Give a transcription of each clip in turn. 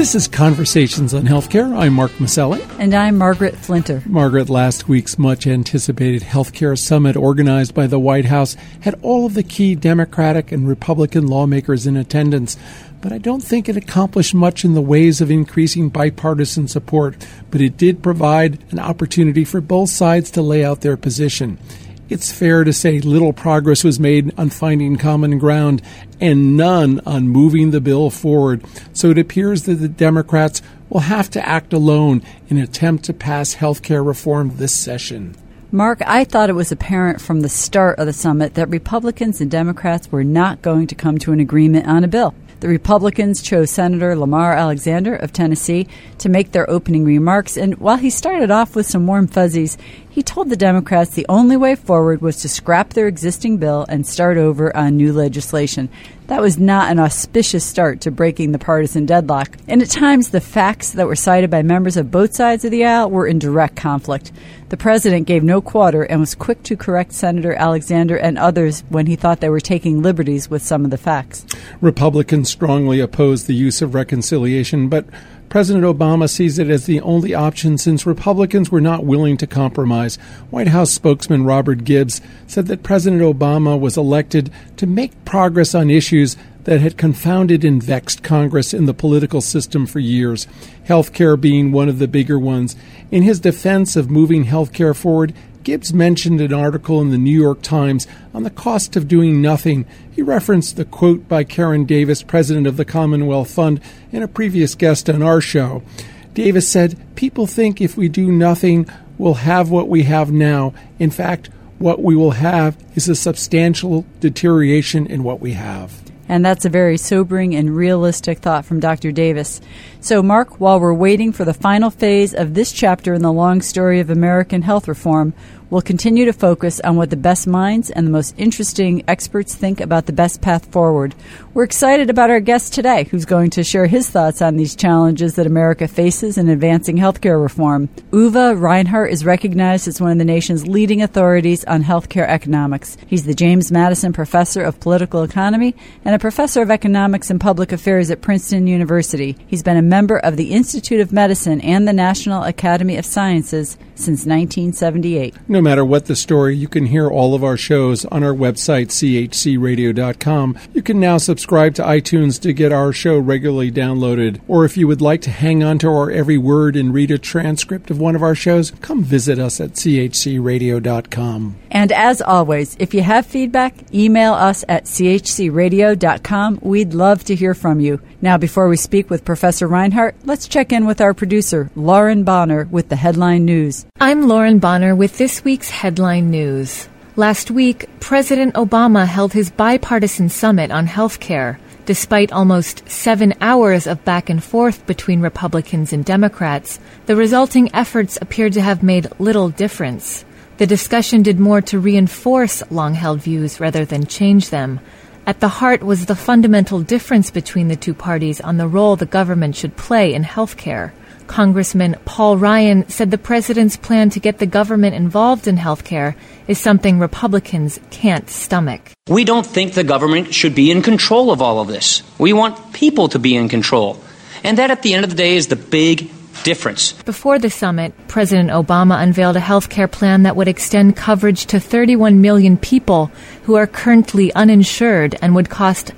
This is Conversations on Healthcare. I'm Mark Maselli. And I'm Margaret Flinter. Margaret, last week's much-anticipated healthcare summit organized by the White House had all of the key Democratic and Republican lawmakers in attendance. But I don't think it accomplished much in the ways of increasing bipartisan support. But it did provide an opportunity for both sides to lay out their position. It's fair to say little progress was made on finding common ground and none on moving the bill forward. So it appears that the Democrats will have to act alone in an attempt to pass health care reform this session. Mark, I thought it was apparent from the start of the summit that Republicans and Democrats were not going to come to an agreement on a bill. The Republicans chose Senator Lamar Alexander of Tennessee to make their opening remarks, and while he started off with some warm fuzzies, he told the Democrats the only way forward was to scrap their existing bill and start over on new legislation. That was not an auspicious start to breaking the partisan deadlock. And at times, the facts that were cited by members of both sides of the aisle were in direct conflict. The president gave no quarter and was quick to correct Senator Alexander and others when he thought they were taking liberties with some of the facts. Republicans strongly oppose the use of reconciliation, but President Obama sees it as the only option since Republicans were not willing to compromise. White House spokesman Robert Gibbs said that President Obama was elected to make progress on issues that had confounded and vexed Congress and the political system for years, health care being one of the bigger ones. In his defense of moving health care forward, Gibbs mentioned an article in the New York Times on the cost of doing nothing. He referenced the quote by Karen Davis, president of the Commonwealth Fund, and a previous guest on our show. Davis said, "People think if we do nothing, we'll have what we have now. In fact, what we will have is a substantial deterioration in what we have." And that's a very sobering and realistic thought from Dr. Davis. So, Mark, while we're waiting for the final phase of this chapter in the long story of American health reform, we'll continue to focus on what the best minds and the most interesting experts think about the best path forward. We're excited about our guest today, who's going to share his thoughts on these challenges that America faces in advancing healthcare reform. Uwe Reinhardt is recognized as one of the nation's leading authorities on healthcare economics. He's the James Madison Professor of Political Economy and a Professor of Economics and Public Affairs at Princeton University. He's been a member of the Institute of Medicine and the National Academy of Sciences since 1978. No matter what the story, you can hear all of our shows on our website, chcradio.com. You can now subscribe to iTunes to get our show regularly downloaded. Or if you would like to hang on to our every word and read a transcript of one of our shows, come visit us at chcradio.com. And as always, if you have feedback, email us at chcradio.com. We'd love to hear from you. Now, before we speak with Professor Reinhardt, let's check in with our producer, Lauren Bonner, with the headline news. I'm Lauren Bonner with this week's headline news. Last week, President Obama held his bipartisan summit on health care. Despite almost 7 hours of back and forth between Republicans and Democrats, the resulting efforts appeared to have made little difference. The discussion did more to reinforce long-held views rather than change them. At the heart was the fundamental difference between the two parties on the role the government should play in health care. Congressman Paul Ryan said the president's plan to get the government involved in health care is something Republicans can't stomach. We don't think the government should be in control of all of this. We want people to be in control. And that, at the end of the day, is the big difference. Before the summit, President Obama unveiled a health care plan that would extend coverage to 31 million people who are currently uninsured and would cost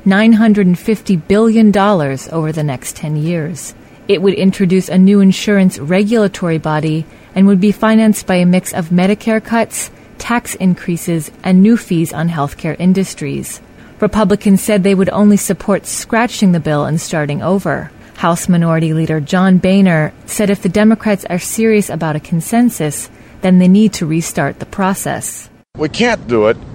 $950 billion over the next 10 years. It would introduce a new insurance regulatory body and would be financed by a mix of Medicare cuts, tax increases, and new fees on healthcare industries. Republicans said they would only support scratching the bill and starting over. House Minority Leader John Boehner said if the Democrats are serious about a consensus, then they need to restart the process. We can't do it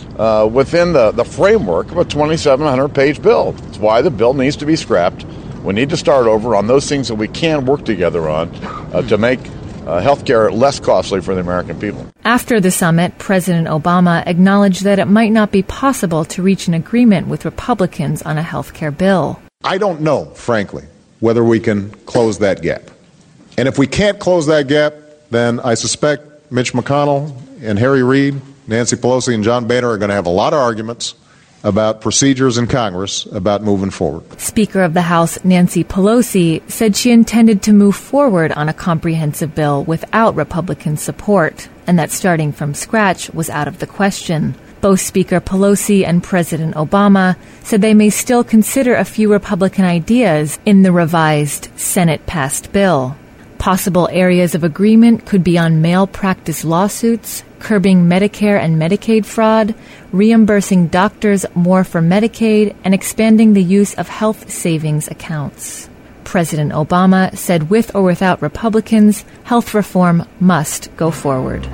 within the framework of a 2,700-page bill. That's why the bill needs to be scrapped. We need to start over on those things that we can work together on to make health care less costly for the American people. After the summit, President Obama acknowledged that it might not be possible to reach an agreement with Republicans on a health care bill. I don't know, frankly, whether we can close that gap. And if we can't close that gap, then I suspect Mitch McConnell and Harry Reid, Nancy Pelosi and John Boehner are going to have a lot of arguments, about procedures in Congress about moving forward. Speaker of the House Nancy Pelosi said she intended to move forward on a comprehensive bill without Republican support, and that starting from scratch was out of the question. Both Speaker Pelosi and President Obama said they may still consider a few Republican ideas in the revised Senate-passed bill. Possible areas of agreement could be on malpractice lawsuits, curbing Medicare and Medicaid fraud, reimbursing doctors more for Medicaid, and expanding the use of health savings accounts. President Obama said with or without Republicans, health reform must go forward.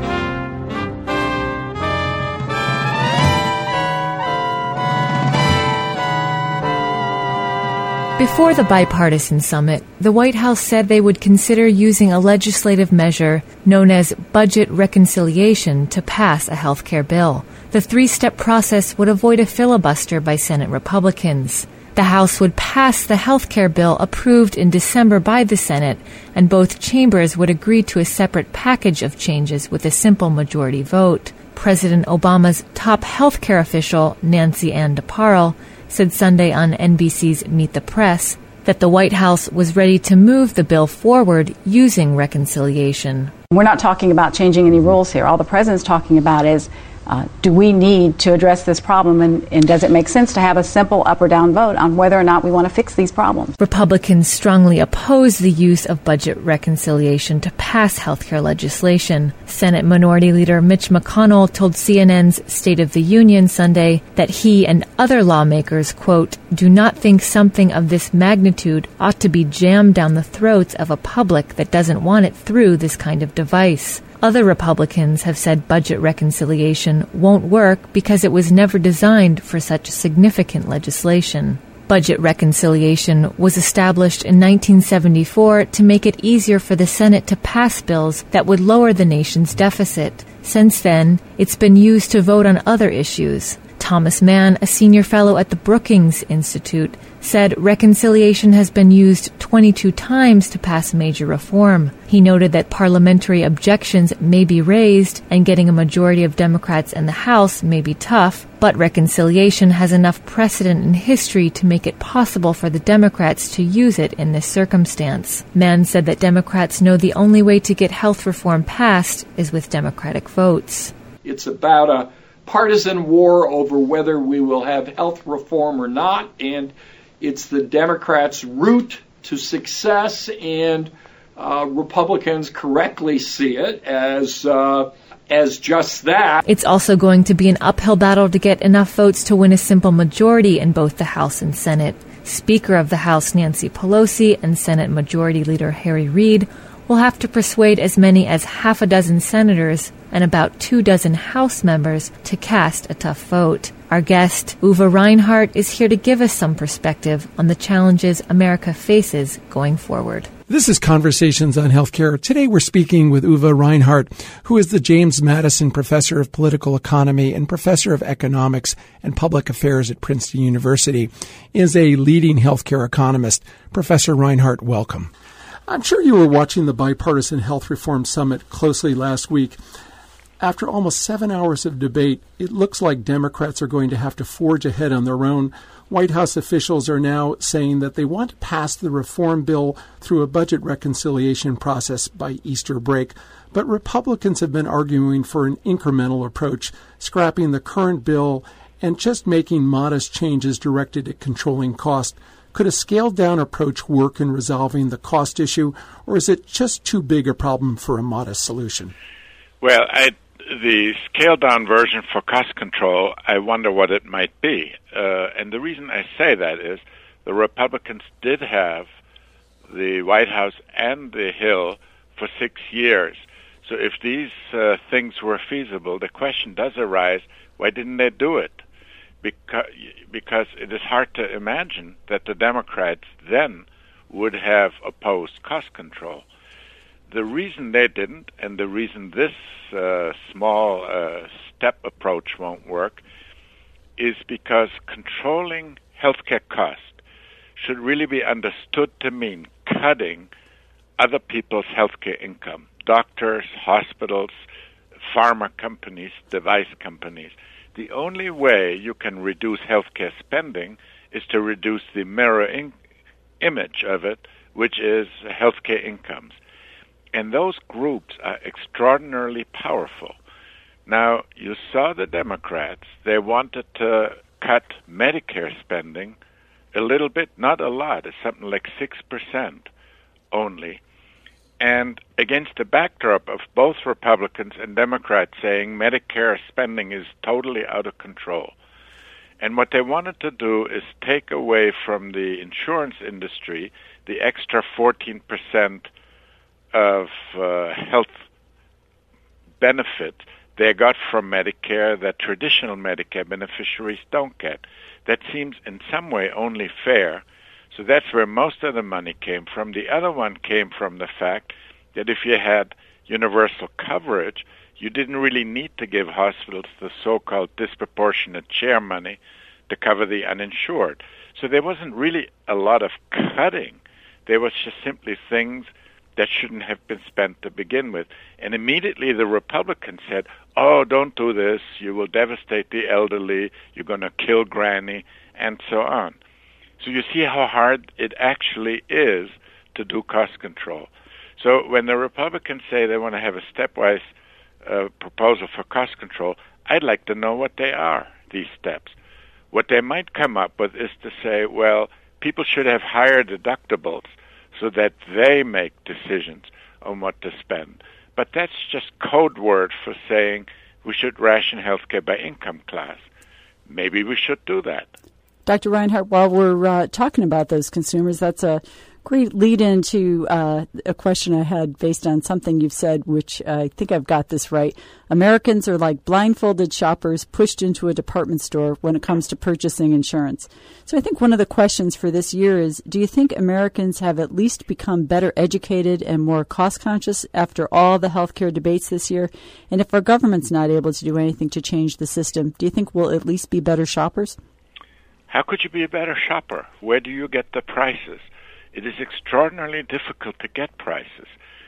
Before the bipartisan summit, the White House said they would consider using a legislative measure known as budget reconciliation to pass a health care bill. The three-step process would avoid a filibuster by Senate Republicans. The House would pass the health care bill approved in December by the Senate, and both chambers would agree to a separate package of changes with a simple majority vote. President Obama's top health care official, Nancy Ann DeParle, said Sunday on NBC's Meet the Press that the White House was ready to move the bill forward using reconciliation. We're not talking about changing any rules here. All the president's talking about is, do we need to address this problem, and does it make sense to have a simple up or down vote on whether or not we want to fix these problems? Republicans strongly oppose the use of budget reconciliation to pass healthcare legislation. Senate Minority Leader Mitch McConnell told CNN's State of the Union Sunday that he and other lawmakers, quote, do not think something of this magnitude ought to be jammed down the throats of a public that doesn't want it through this kind of device. Other Republicans have said budget reconciliation won't work because it was never designed for such significant legislation. Budget reconciliation was established in 1974 to make it easier for the Senate to pass bills that would lower the nation's deficit. Since then, it's been used to vote on other issues. Thomas Mann, a senior fellow at the Brookings Institute, said reconciliation has been used 22 times to pass major reform. He noted that parliamentary objections may be raised and getting a majority of Democrats in the House may be tough, but reconciliation has enough precedent in history to make it possible for the Democrats to use it in this circumstance. Mann said that Democrats know the only way to get health reform passed is with Democratic votes. It's about a partisan war over whether we will have health reform or not, and it's the Democrats' route to success, and Republicans correctly see it as just that. It's also going to be an uphill battle to get enough votes to win a simple majority in both the House and Senate. Speaker of the House Nancy Pelosi and Senate Majority Leader Harry Reid will have to persuade as many as half a dozen senators and about 24 House members to cast a tough vote. Our guest, Uwe Reinhardt, is here to give us some perspective on the challenges America faces going forward. This is Conversations on Healthcare. Today we're speaking with Uwe Reinhardt, who is the James Madison Professor of Political Economy and Professor of Economics and Public Affairs at Princeton University, is a leading healthcare economist. Professor Reinhardt, welcome. I'm sure you were watching the Bipartisan Health Reform Summit closely last week. After almost 7 hours of debate, it looks like Democrats are going to have to forge ahead on their own. White House officials are now saying that they want to pass the reform bill through a budget reconciliation process by Easter break. But Republicans have been arguing for an incremental approach, scrapping the current bill and just making modest changes directed at controlling cost. Could a scaled-down approach work in resolving the cost issue, or is it just too big a problem for a modest solution? Well, the scaled-down version for cost control, I wonder what it might be. And the reason I say that is the Republicans did have the White House and the Hill for 6 years. So if these things were feasible, the question does arise, why didn't they do it? Because it is hard to imagine that the Democrats then would have opposed cost control. The reason they didn't, and the reason this small step approach won't work, is because controlling healthcare cost should really be understood to mean cutting other people's healthcare income, doctors, hospitals, pharma companies, device companies. the only way you can reduce healthcare spending is to reduce the mirror image of it, which is healthcare incomes. And those groups are extraordinarily powerful. Now, you saw the Democrats. They wanted to cut Medicare spending a little bit, not a lot. It's something like 6% only. And against the backdrop of both Republicans and Democrats saying Medicare spending is totally out of control. And what they wanted to do is take away from the insurance industry the extra 14% of health benefit they got from Medicare that traditional Medicare beneficiaries don't get. That seems in some way only fair. So that's where most of the money came from. The other one came from the fact that if you had universal coverage, you didn't really need to give hospitals the so-called disproportionate share money to cover the uninsured. So there wasn't really a lot of cutting. There was just simply things that shouldn't have been spent to begin with. And immediately the Republicans said, oh, don't do this. You will devastate the elderly. You're going to kill Granny, and so on. So you see how hard it actually is to do cost control. So when the Republicans say they want to have a stepwise proposal for cost control, I'd like to know what they are, these steps. What they might come up with is to say, well, people should have higher deductibles so that they make decisions on what to spend. But that's just code word for saying we should ration healthcare by income class. Maybe we should do that. Dr. Reinhart, while we're talking about those consumers, that's a great lead into a question I had based on something you've said, which I think I've got this right. Americans are like blindfolded shoppers pushed into a department store when it comes to purchasing insurance. So I think one of the questions for this year is, do you think Americans have at least become better educated and more cost-conscious after all the healthcare debates this year? And if our government's not able to do anything to change the system, do you think we'll at least be better shoppers? How could you be a better shopper? Where do you get the prices? It is extraordinarily difficult to get prices.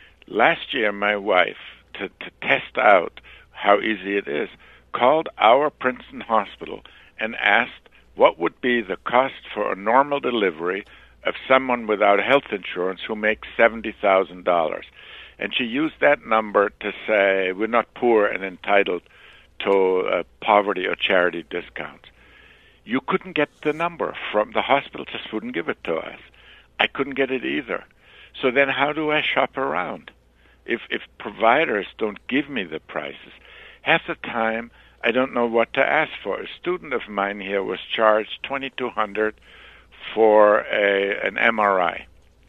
Last year, my wife, to test out how easy it is, called our Princeton hospital and asked what would be the cost for a normal delivery of someone without health insurance who makes $70,000. And she used that number to say we're not poor and entitled to poverty or charity discounts. You couldn't get the number from the hospital, just wouldn't give it to us. I couldn't get it either. So then how do I shop around? If providers don't give me the prices, half the time I don't know what to ask for. A student of mine here was charged $2,200 for an MRI.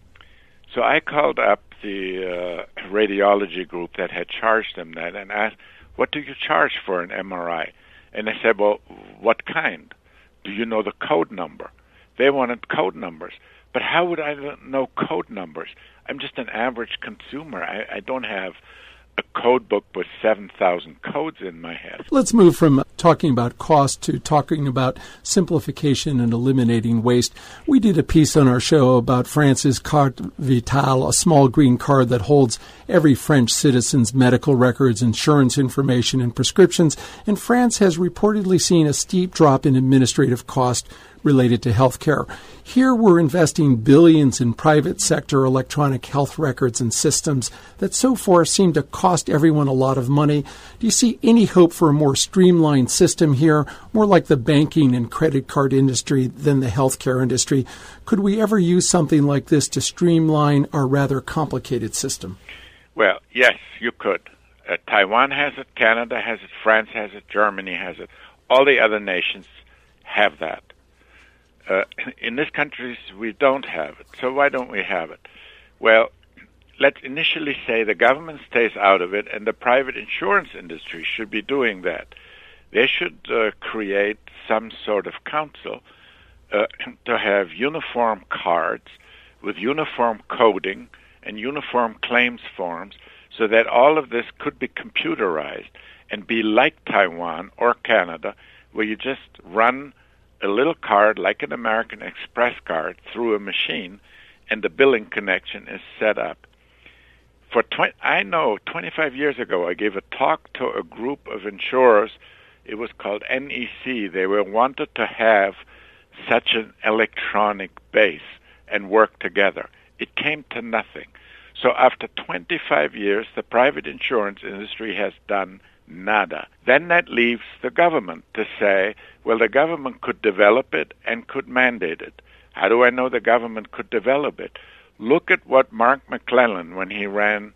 So I called up the radiology group that had charged them that and asked, what do you charge for an MRI? And they said, well, what kind? Do you know the code number? They wanted code numbers. But how would I know code numbers? I'm just an average consumer. I don't have a code book with 7,000 codes in my head. Let's move from talking about cost to talking about simplification and eliminating waste. We did a piece on our show about France's Carte Vitale, a small green card that holds every French citizen's medical records, insurance information, and prescriptions. And France has reportedly seen a steep drop in administrative cost related to health care. Here we're investing billions in private sector electronic health records and systems that so far seem to cost everyone a lot of money. Do you see any hope for a more streamlined system here, more like the banking and credit card industry than the healthcare industry? Could we ever use something like this to streamline our rather complicated system? Well, yes, you could. Taiwan has it, Canada has it, France has it, Germany has it. All the other nations have that. In this country, we don't have it. So why don't we have it? Well, let's initially say the government stays out of it and the private insurance industry should be doing that. They should create some sort of council to have uniform cards with uniform coding and uniform claims forms so that all of this could be computerized and be like Taiwan or Canada, where you just run a little card like an American Express card through a machine, and the billing connection is set up. I know 25 years ago I gave a talk to a group of insurers It was called NEC. They wanted to have such an electronic base and work together. It came to nothing. So after 25 years, the private insurance industry has done nada. Then that leaves the government to say, well, the government could develop it and could mandate it. How do I know the government could develop it? Look at what Mark McClellan, when he ran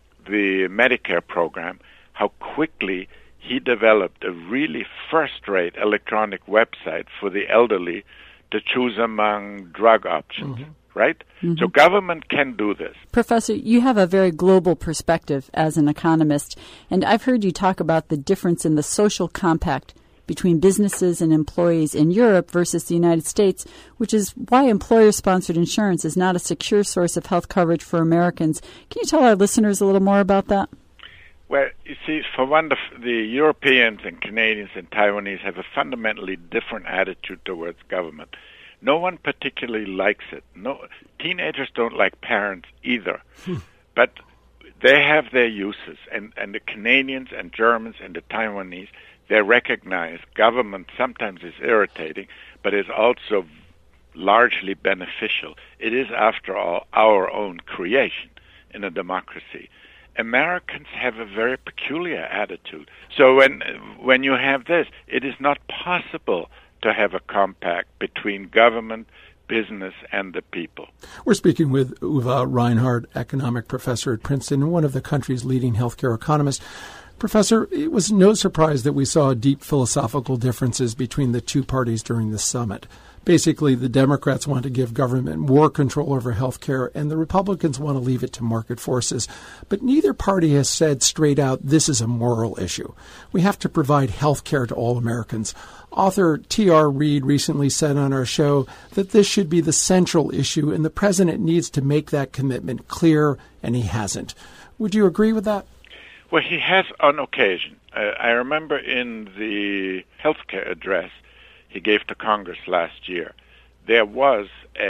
the Medicare program, how quickly he developed a really first-rate electronic website for the elderly to choose among drug options. Mm-hmm. Right? Mm-hmm. So government can do this. Professor, you have a very global perspective as an economist, and I've heard you talk about the difference in the social compact between businesses and employees in Europe versus the United States, which is why employer-sponsored insurance is not a secure source of health coverage for Americans. Can you tell our listeners a little more about that? Well, you see, for one, the Europeans and Canadians and Taiwanese have a fundamentally different attitude towards government. No one particularly likes it. No, teenagers don't like parents either. But they have their uses. And the Canadians and Germans and the Taiwanese, they recognize government sometimes is irritating, but is also largely beneficial. It is, after all, our own creation in a democracy. Americans have a very peculiar attitude. So when you have this, it is not possible to have a compact between government, business, and the people. We're speaking with Uwe Reinhardt, economic professor at Princeton and one of the country's leading healthcare economists. Professor, it was no surprise that we saw deep philosophical differences between the two parties during the summit. Basically, the Democrats want to give government more control over health care, and the Republicans want to leave it to market forces. But neither party has said straight out, this is a moral issue. We have to provide health care to all Americans. Author T.R. Reid recently said on our show that this should be the central issue, and the president needs to make that commitment clear, and he hasn't. Would you agree with that? Well, he has on occasion. I remember in the healthcare address he gave to Congress last year, there was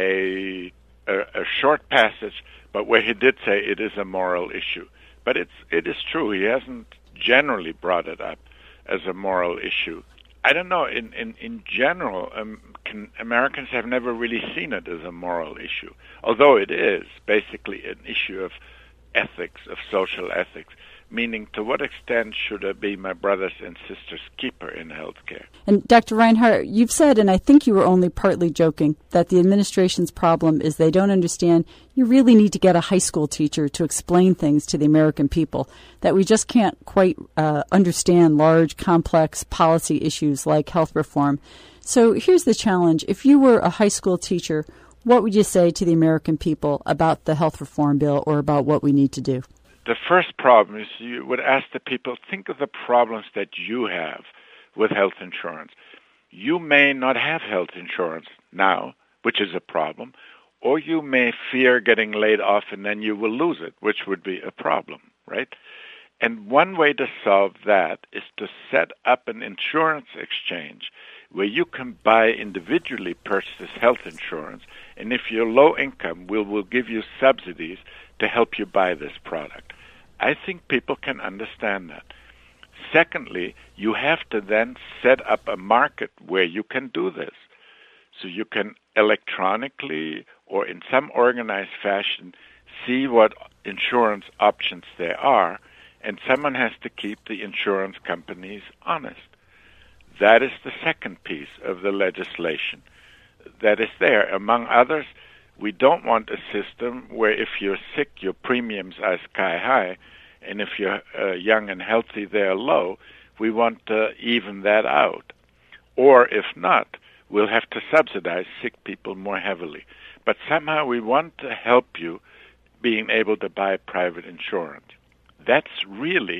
a short passage, but where he did say it is a moral issue. But it is true. He hasn't generally brought it up as a moral issue. I don't know. In general, Americans have never really seen it as a moral issue, although it is basically an issue of ethics, of social ethics, meaning to what extent should I be my brother's and sister's keeper in healthcare? And Dr. Reinhardt, you've said, and I think you were only partly joking, that the administration's problem is they don't understand you really need to get a high school teacher to explain things to the American people, that we just can't quite understand large, complex policy issues like health reform. So here's the challenge. If you were a high school teacher, what would you say to the American people about the health reform bill or about what we need to do? The first problem is you would ask the people, think of the problems that you have with health insurance. You may not have health insurance now, which is a problem, or you may fear getting laid off and then you will lose it, which would be a problem, right? And one way to solve that is to set up an insurance exchange where you can buy individually purchase health insurance, and if you're low income, we'll give you subsidies to help you buy this product. I think people can understand that. Secondly, you have to then set up a market where you can do this. So you can electronically or in some organized fashion see what insurance options there are, and someone has to keep the insurance companies honest. That is the second piece of the legislation that is there. Among others, we don't want a system where if you're sick, your premiums are sky high, and if you're young and healthy, they're low. We want to even that out. Or if not, we'll have to subsidize sick people more heavily. But somehow we want to help you being able to buy private insurance. That's really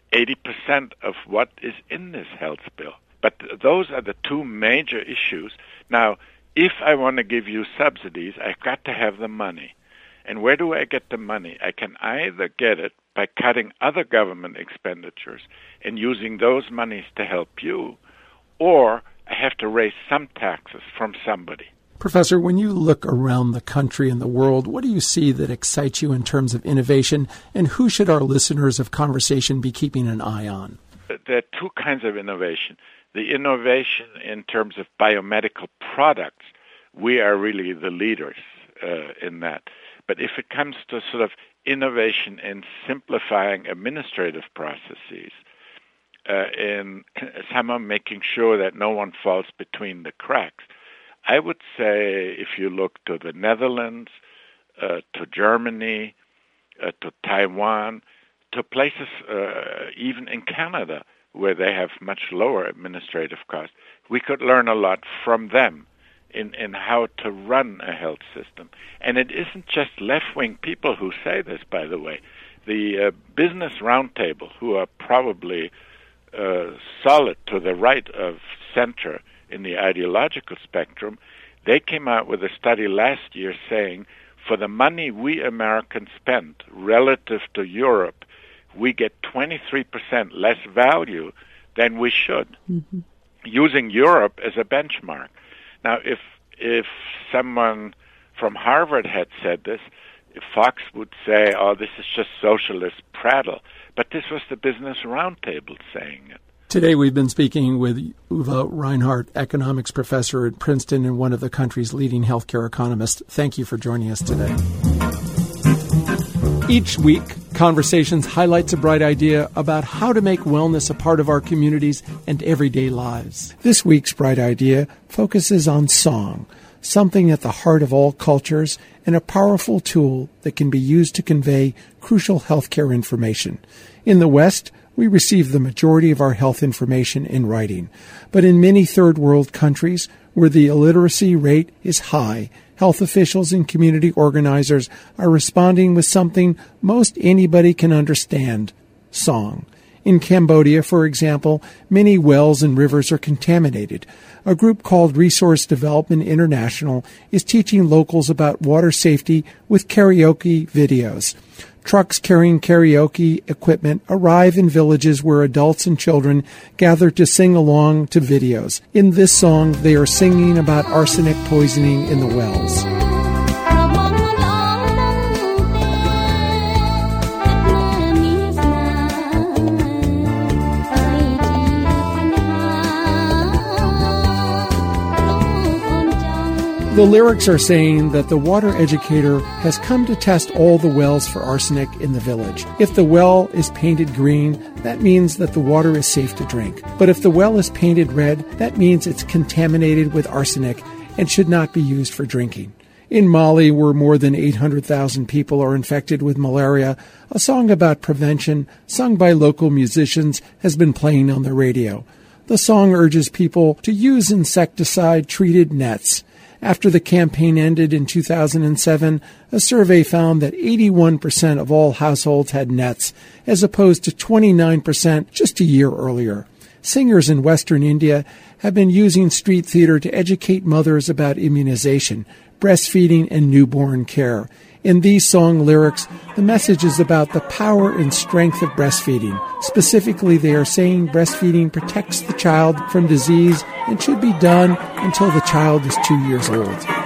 80% of what is in this health bill. But those are the two major issues. Now, if I want to give you subsidies, I've got to have the money. And where do I get the money? I can either get it by cutting other government expenditures and using those monies to help you, or I have to raise some taxes from somebody. Professor, when you look around the country and the world, what do you see that excites you in terms of innovation, and who should our listeners of Conversation be keeping an eye on? there are two kinds of innovation. The innovation in terms of biomedical products, we are really the leaders in that. But if it comes to sort of innovation in simplifying administrative processes, in somehow making sure that no one falls between the cracks, I would say if you look to the Netherlands, to Germany, to Taiwan, to places even in Canada where they have much lower administrative costs, we could learn a lot from them in how to run a health system. And it isn't just left-wing people who say this, by the way. The Business Roundtable, who are probably solid to the right of center in the ideological spectrum, they came out with a study last year saying for the money we Americans spend relative to Europe, we get 23% less value than we should, using Europe as a benchmark. Now, if someone from Harvard had said this, Fox would say, oh, this is just socialist prattle. But this was the Business Roundtable saying it. Today we've been speaking with Uwe Reinhardt, economics professor at Princeton and one of the country's leading healthcare economists. Thank you for joining us today. Each week, Conversations highlights a bright idea about how to make wellness a part of our communities and everyday lives. This week's bright idea focuses on song, something at the heart of all cultures and a powerful tool that can be used to convey crucial healthcare information. In the West, we receive the majority of our health information in writing, but in many third world countries where the illiteracy rate is high, health officials and community organizers are responding with something most anybody can understand, song. In Cambodia, for example, many wells and rivers are contaminated. A group called Resource Development International is teaching locals about water safety with karaoke videos. Trucks carrying karaoke equipment arrive in villages where adults and children gather to sing along to videos. In this song, they are singing about arsenic poisoning in the wells. The lyrics are saying that the water educator has come to test all the wells for arsenic in the village. If the well is painted green, that means that the water is safe to drink. But if the well is painted red, that means it's contaminated with arsenic and should not be used for drinking. In Mali, where more than 800,000 people are infected with malaria, a song about prevention, sung by local musicians, has been playing on the radio. The song urges people to use insecticide-treated nets. After the campaign ended in 2007, a survey found that 81% of all households had nets, as opposed to 29% just a year earlier. Singers in Western India have been using street theater to educate mothers about immunization, breastfeeding, and newborn care. In these song lyrics, the message is about the power and strength of breastfeeding. Specifically, they are saying breastfeeding protects the child from disease and should be done until the child is 2 years old.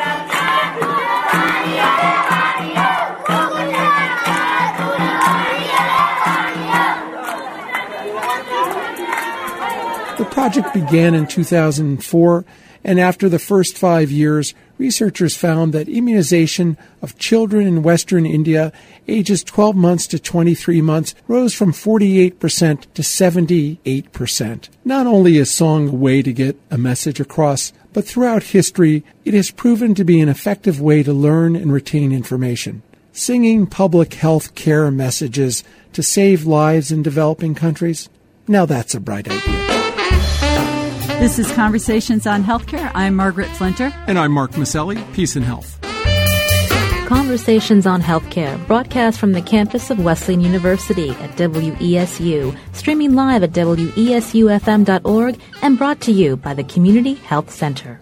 The project began in 2004, and after the first 5 years, researchers found that immunization of children in Western India ages 12 months to 23 months rose from 48% to 78%. Not only is song a way to get a message across, but throughout history, it has proven to be an effective way to learn and retain information. Singing public health care messages to save lives in developing countries? Now that's a bright idea. This is Conversations on Healthcare. I'm Margaret Flinter. And I'm Mark Maselli. Peace and health. Conversations on Healthcare, broadcast from the campus of Wesleyan University at WESU, streaming live at WESUFM.org and brought to you by the Community Health Center.